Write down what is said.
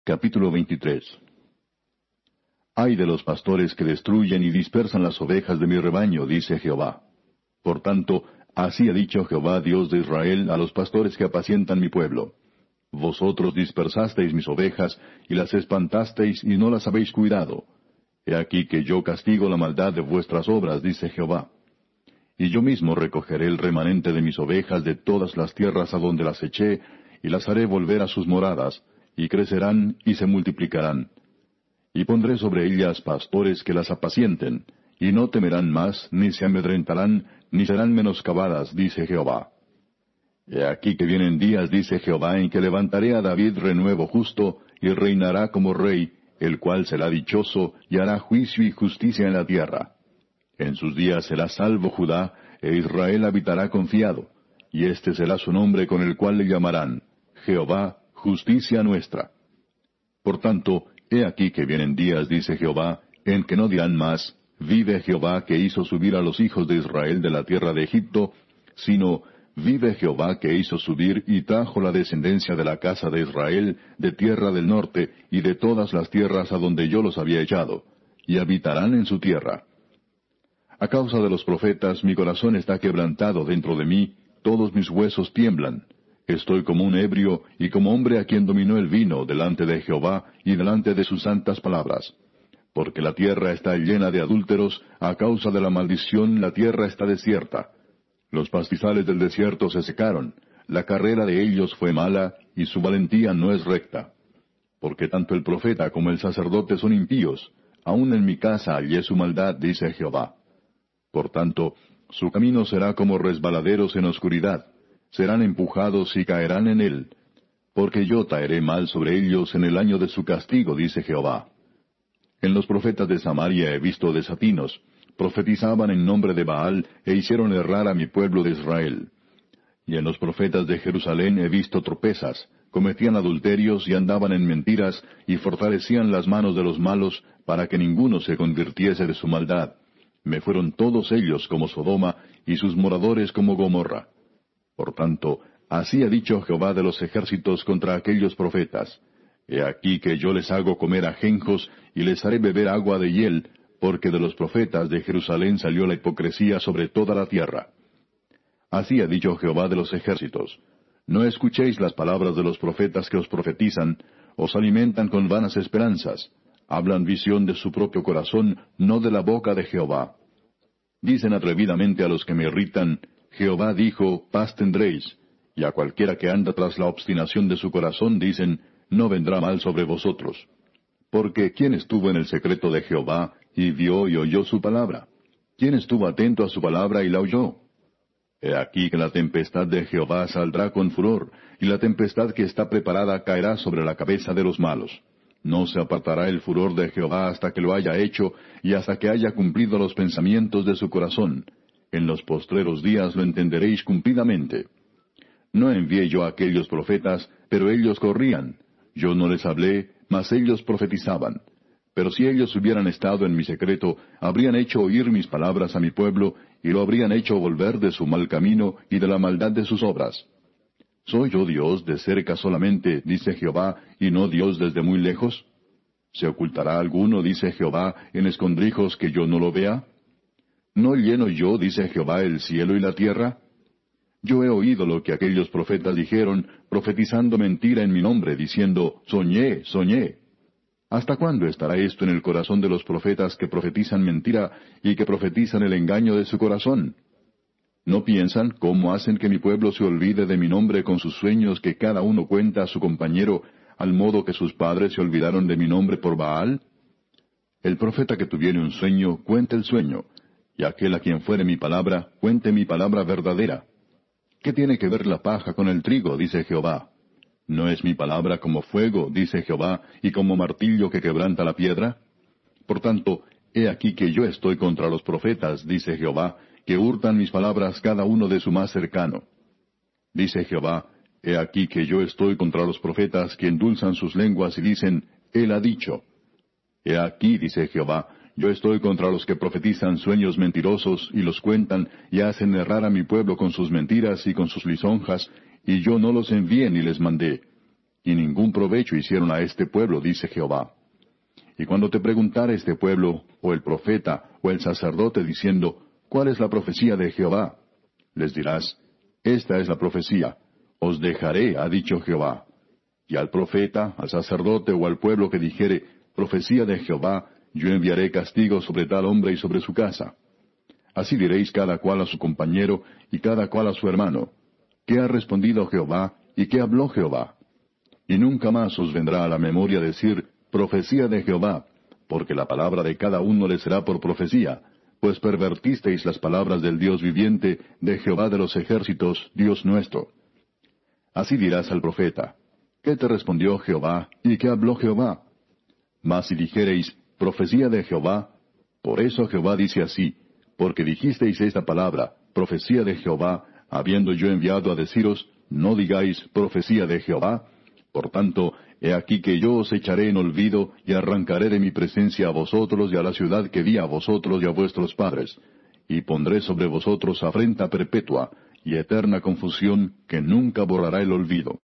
Capítulo 23. Ay de los pastores que destruyen y dispersan las ovejas de mi rebaño, dice Jehová. Por tanto, así ha dicho Jehová, Dios de Israel, a los pastores que apacientan mi pueblo. Vosotros dispersasteis mis ovejas, y las espantasteis, y no las habéis cuidado. He aquí que yo castigo la maldad de vuestras obras, dice Jehová. Y yo mismo recogeré el remanente de mis ovejas de todas las tierras a donde las eché, y las haré volver a sus moradas, y crecerán y se multiplicarán. Y pondré sobre ellas pastores que las apacienten, y no temerán más, ni se amedrentarán, ni serán menoscabadas, dice Jehová. He aquí que vienen días, dice Jehová, en que levantaré a David renuevo justo, y reinará como rey, el cual será dichoso, y hará juicio y justicia en la tierra. En sus días será salvo Judá, e Israel habitará confiado, y este será su nombre con el cual le llamarán Jehová, justicia nuestra. Por tanto, he aquí que vienen días, dice Jehová, en que no dirán más, vive Jehová que hizo subir a los hijos de Israel de la tierra de Egipto, sino, vive Jehová que hizo subir y trajo la descendencia de la casa de Israel de tierra del norte y de todas las tierras a donde yo los había echado, y habitarán en su tierra. A causa de los profetas mi corazón está quebrantado dentro de mí, todos mis huesos tiemblan. Estoy como un ebrio y como hombre a quien dominó el vino delante de Jehová y delante de sus santas palabras. Porque la tierra está llena de adúlteros, a causa de la maldición la tierra está desierta. Los pastizales del desierto se secaron, la carrera de ellos fue mala, y su valentía no es recta. Porque tanto el profeta como el sacerdote son impíos, aun en mi casa hallé su maldad, dice Jehová. Por tanto, su camino será como resbaladeros en oscuridad, serán empujados y caerán en él. Porque yo traeré mal sobre ellos en el año de su castigo, dice Jehová. En los profetas de Samaria he visto desatinos, profetizaban en nombre de Baal, e hicieron errar a mi pueblo de Israel. Y en los profetas de Jerusalén he visto tropezas, cometían adulterios y andaban en mentiras, y fortalecían las manos de los malos, para que ninguno se convirtiese de su maldad. Me fueron todos ellos como Sodoma, y sus moradores como Gomorra. Por tanto, así ha dicho Jehová de los ejércitos contra aquellos profetas. He aquí que yo les hago comer ajenjos, y les haré beber agua de hiel, porque de los profetas de Jerusalén salió la hipocresía sobre toda la tierra. Así ha dicho Jehová de los ejércitos. No escuchéis las palabras de los profetas que os profetizan, os alimentan con vanas esperanzas. Hablan visión de su propio corazón, no de la boca de Jehová. Dicen atrevidamente a los que me irritan, Jehová dijo, paz tendréis. Y a cualquiera que anda tras la obstinación de su corazón dicen, no vendrá mal sobre vosotros. Porque ¿quién estuvo en el secreto de Jehová, y vio y oyó su palabra? ¿Quién estuvo atento a su palabra y la oyó? He aquí que la tempestad de Jehová saldrá con furor, y la tempestad que está preparada caerá sobre la cabeza de los malos. No se apartará el furor de Jehová hasta que lo haya hecho, y hasta que haya cumplido los pensamientos de su corazón. En los postreros días lo entenderéis cumplidamente. No envié yo a aquellos profetas, pero ellos corrían. Yo no les hablé, mas ellos profetizaban. Pero si ellos hubieran estado en mi secreto, habrían hecho oír mis palabras a mi pueblo, y lo habrían hecho volver de su mal camino y de la maldad de sus obras. ¿Soy yo Dios de cerca solamente, dice Jehová, y no Dios desde muy lejos? ¿Se ocultará alguno, dice Jehová, en escondrijos que yo no lo vea? ¿No lleno yo, dice Jehová, el cielo y la tierra? Yo he oído lo que aquellos profetas dijeron, profetizando mentira en mi nombre, diciendo, soñé, soñé. ¿Hasta cuándo estará esto en el corazón de los profetas que profetizan mentira y que profetizan el engaño de su corazón? ¿No piensan cómo hacen que mi pueblo se olvide de mi nombre con sus sueños que cada uno cuenta a su compañero, al modo que sus padres se olvidaron de mi nombre por Baal? El profeta que tuviere un sueño, cuente el sueño, y aquel a quien fuere mi palabra, cuente mi palabra verdadera. ¿Qué tiene que ver la paja con el trigo?, dice Jehová. ¿No es mi palabra como fuego, dice Jehová, y como martillo que quebranta la piedra? Por tanto, he aquí que yo estoy contra los profetas, dice Jehová, que hurtan mis palabras cada uno de su más cercano. Dice Jehová, he aquí que yo estoy contra los profetas que endulzan sus lenguas y dicen, Él ha dicho. He aquí, dice Jehová, yo estoy contra los que profetizan sueños mentirosos y los cuentan y hacen errar a mi pueblo con sus mentiras y con sus lisonjas, y yo no los envié ni les mandé. y ningún provecho hicieron a este pueblo, dice Jehová. Y cuando te preguntare este pueblo, o el profeta, o el sacerdote, diciendo, ¿cuál es la profecía de Jehová? Les dirás, esta es la profecía, os dejaré, ha dicho Jehová. Y al profeta, al sacerdote o al pueblo que dijere, profecía de Jehová, yo enviaré castigo sobre tal hombre y sobre su casa. Así diréis cada cual a su compañero y cada cual a su hermano, ¿qué ha respondido Jehová y qué habló Jehová? Y nunca más os vendrá a la memoria decir, profecía de Jehová, porque la palabra de cada uno le será por profecía, pues pervertisteis las palabras del Dios viviente, de Jehová de los ejércitos, Dios nuestro. Así dirás al profeta, ¿qué te respondió Jehová y qué habló Jehová? Mas si dijereis, profecía de Jehová, por eso Jehová dice así, porque dijisteis esta palabra, profecía de Jehová, habiendo yo enviado a deciros, no digáis profecía de Jehová. Por tanto, he aquí que yo os echaré en olvido y arrancaré de mi presencia a vosotros y a la ciudad que di a vosotros y a vuestros padres, y pondré sobre vosotros afrenta perpetua y eterna confusión que nunca borrará el olvido.